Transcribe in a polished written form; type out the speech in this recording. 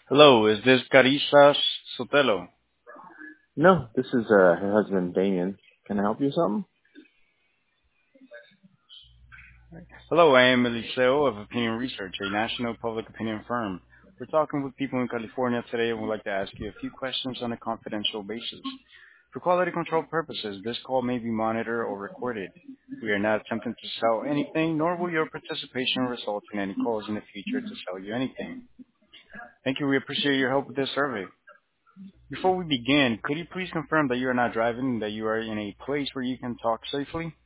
Hello, is this Carissa Sotelo? No, this is her husband, Damien. Can I help you with something? Hello, I am Eliseo of Opinion Research, a national public opinion firm. We're talking with people in California today and would like to ask you a few questions on a confidential basis. For quality control purposes, this call may be monitored or recorded. We are not attempting to sell anything, nor will your participation result in any calls in the future to sell you anything. Thank you. We appreciate your help with this survey. Before we begin, could you please confirm that you are not driving and that you are in a place where you can talk safely?